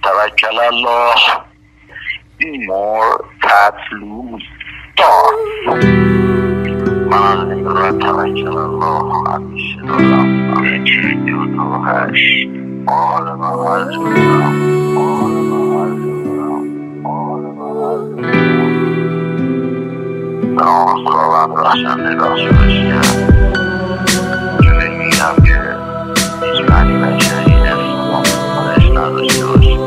توکل الله مرتطلوب دار. من از این را توکل الله همیشه دارم. 1 2 8 عالم هرزونم به نام خداوند بخشنده بخشایشگر که میگم که هیچ معنی بشری اسم خودش نداشته باشه.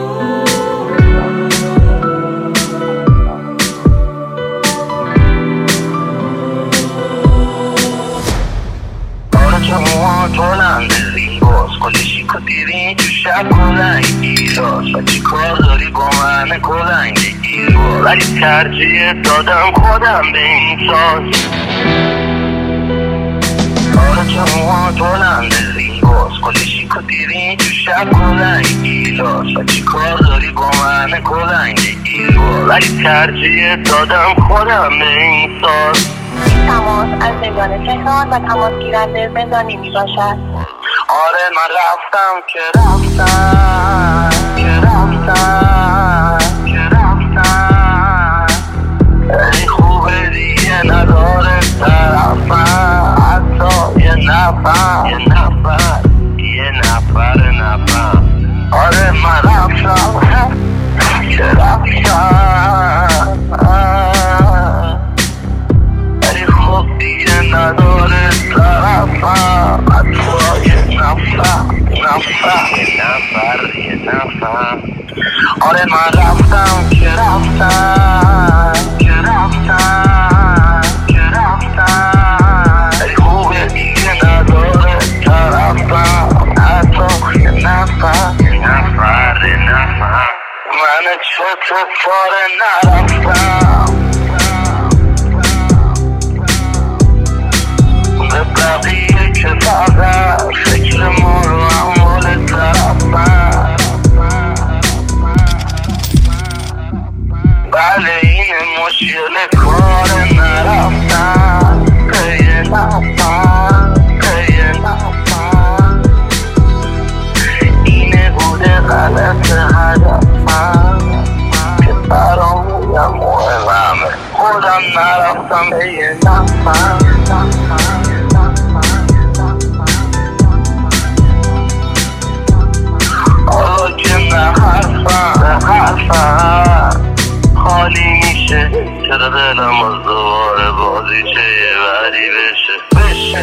بلند زیباست کلشی کدیرین تو شب کلنگ ایراست و چی کار داری با من کلنگ ایراست ولی ترجیح دادم خودم به این ساز. آرزوها بلند زیباست کلشی کدیرین تو شب کلنگ ایراست و چی کار داری با من کلنگ ایراست ولی ترجیح دادم خودم به این ساز. تماس از زندان تهران و تماس گیرنده زندانی می باشد. آره من رفتم ای خوبه دیگه نداره طرفم حتی یه نفر آره من رفتم ای خوب دیگه نداره طرفم حتی یه نفر آره من رفتم ای خوبه دیگه نداره طرفم حتی یه نفر من چطور نرفتم به بقیه که فقط فکر ما رو اموال طرفم. بله این مشکل کار نرفتن پی نفر اینه بوده غلط هدفم که برامونم مهمه خودم نرفتم پی نفر. حالا که نه حرفم خالی میشه چرا دلم از دوباره بازیچه وری بشه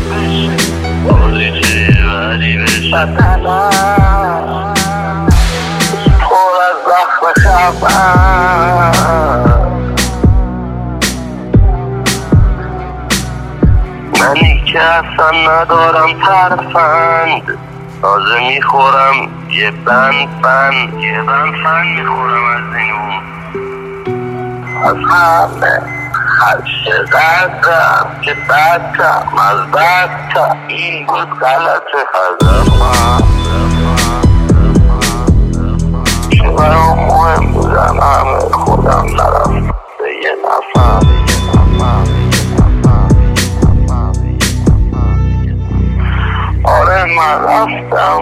پر از زخم خفم منی که اصلا ندارم ترفند تازه میخورم یه بند میخورم از اینو از همه هرچه قدرم که بدتم از بدتم این بود غلط هدفم که برام مهم بودم همه خودم نرفتم به یه نفر. آره من رفتم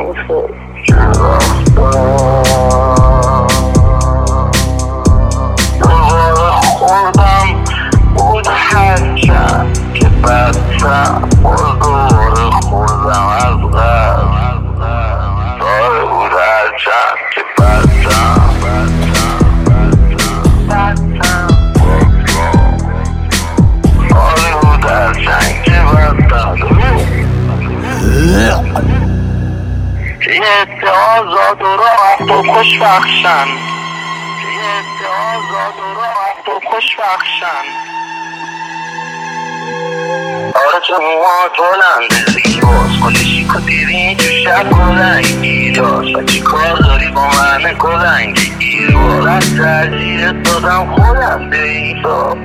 دوباره خوردم بود هرچند که بدتم دوباره خوردم از غم داره بود هرچند که بدتم آره بود هرچند که بدتم یه عده آزاد و راحت و خوشبخشن آره تو موها بلند زیباست کلشی کدیرین تو شب کلنگ ایراست و چی کار داری با من کلنگ ایراست ترجیح دادم خودم به این ساز.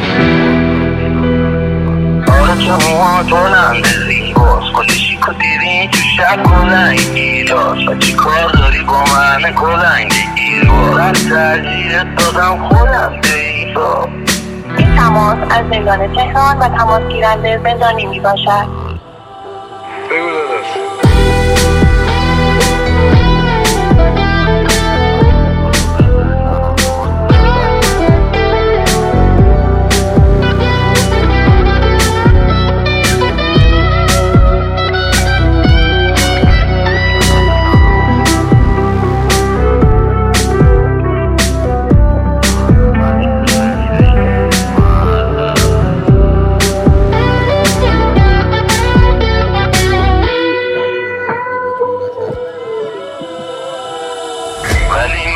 آره تو موها بلند زیباست کلشی کدیرین تو شب کلنگ ایراست و چی کار داری با من کلنگ ایراست ترجیح دادم خودم به این ساز. این تماس از زندان تهران و تماس گیرنده زندانی می باشد. بگو داداش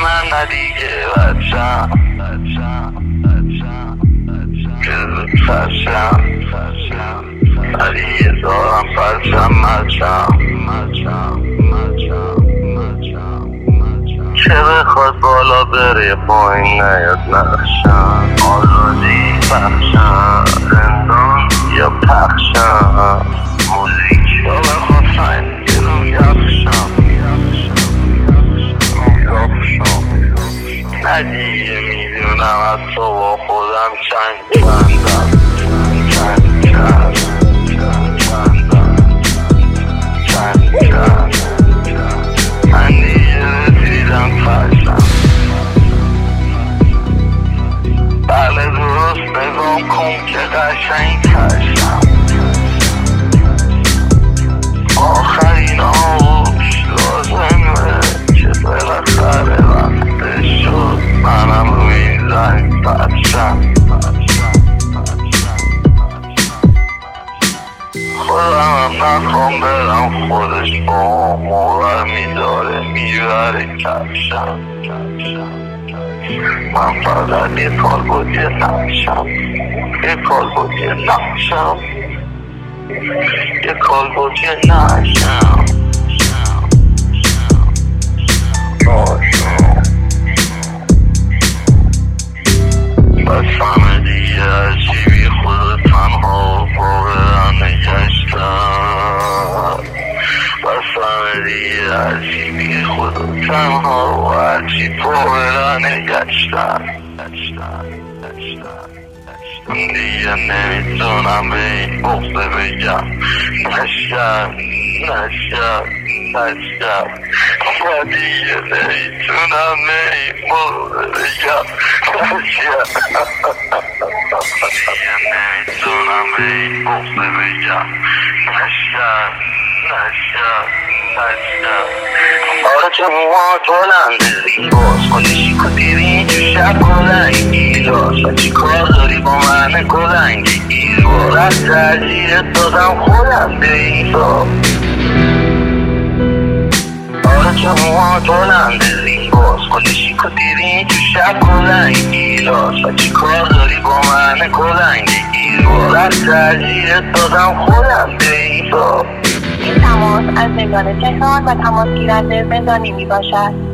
من ندیگه بچم فرشم علیه دارم فرشم مچم چه بخواد بالا بره پایین نیاد نقشم آزادی بخشم زندان یا پخشم موزیک یا بخواد سنگ رو یخشم ندیگه میدونم از تو با خودم چندم من دیگه رسیدم فرشم بله درست نگام کن که قشنگ کشم آخرین آوش لازمه که بالاخره وقتش شد منم روی این زنگ فرشم خودم نخوام برم خودش با موقع میداره میبره کفشم من فقط یه کال بود یه نقشم یه کال بود یه نقشم یه کال بود یه نقشم بس همه دیگه هرچی بی خود تنها باورم نگشتم بس همه دیگه هرچی بی خود تنها و هرچی باورم نگشتم دیگه نمیتونم به این بغضه بگم نشم و دیگه نمیتونم به این بغضه بگم نمیتونم به این بغضه بگم نشم آره چه موها بلنده زیباست کنشی کتیری تو شب کلنگ گیلاس و چی کار داری با من کلنگ گیرو رد ترجیحت دادم خودم به این سا آره چه موها بلنده زیباست کنشی کتیری تو شب کلنگ گیلاس و چی کار داری با من کلنگ گیرو رد ترجیحت دادم خودم به این سا این تماس از زندان تهران و تماس گیرنده زندانی می باشد.